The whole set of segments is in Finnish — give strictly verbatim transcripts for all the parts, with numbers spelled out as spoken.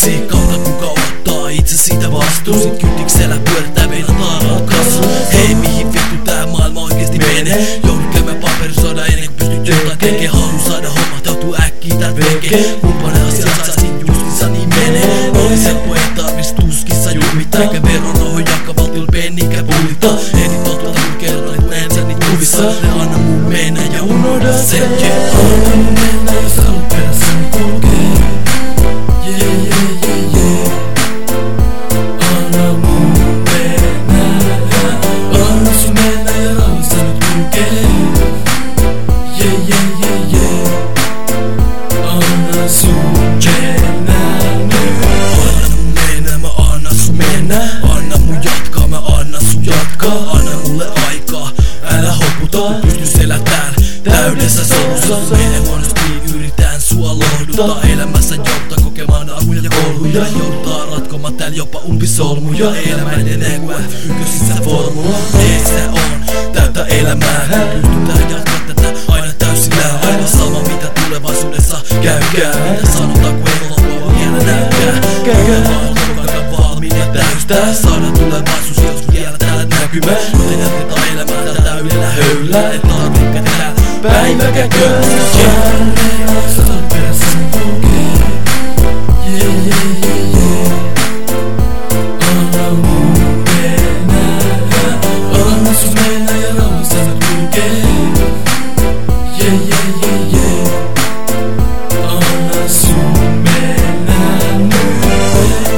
kautta kuka ottaa itse siitä vastuun. Sit kytiksellä pyörittää meidän taarat kasvun. Hei mihin vittu tää maailma oikeesti menee? Joudut käymään paperisoda ennen kuin pystyt jotain tekee. Haluun saada hommahtautui äkkiä tän veke. Kumppanen asiat saisin justiinsa niin menee. Oli helppo ei tarvis tuskissa jumittaa. Eikä veronoho jakka valtiolla pennikä pulita. Etin totta kun kerran et näen sen niit kuvissa. Ne anna mun mennä ja unohda sen. Anna mun mennä jos haluat perässäni kulkee. Yeah, yeah, yeah, yeah. Anna mun mennä. Anna sun mennä ja rauhassa nyt kulkee. Yeah, yeah, yeah, yeah. Anna sun mennä nyt. Anna mun mennä, mä anna sun mennä. Anna mun jatkaa, mä anna sun jatkaa. Anna mulle aikaa, älä hoputa. Pysty selätään täydessä solussa. Mene huonosti, yritän sua lohduttaa. Elämässä joudutaan kokemaan armuja ja kolhuja. Joudutaan ratkomaan täällä jopa umpisolmuja. Elämä edenee kuin ykkösissä formula. Teessä on täyttä elämää. Pystytään jatkaa tätä aina täysillä. Aina sama mitä tulevaisuudessa käykää. Mitä sanotaan kun ei loppua vielä näykää. Käykää vaan koko valmiin ja täystää. Saadaan tulevaisuus joskus vielä täällä näkymään. Joten jatketaan elämää tätä ylellä höylää. Et tarvitse täällä päiväkään köysiä. Jos haluat perässäni kulkee. Yeah, yeah, yeah, yeah. Anna mun mennä. Anna sun mennä ja rauhassa nyt kulkee. Yeah, yeah, yeah, yeah. Anna sun mennä nyt.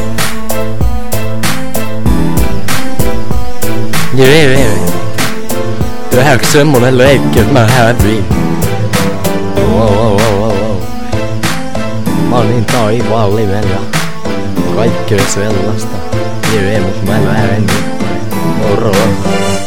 Jag vet, jag vet. Det var högt sömmen leikkiä, mä häviin. Wow, wow, wow, wow, wow. Mä oon niin taivaalla ja kaikkea sellaista. Jag vet, mut mä en vähän nyt. Moro.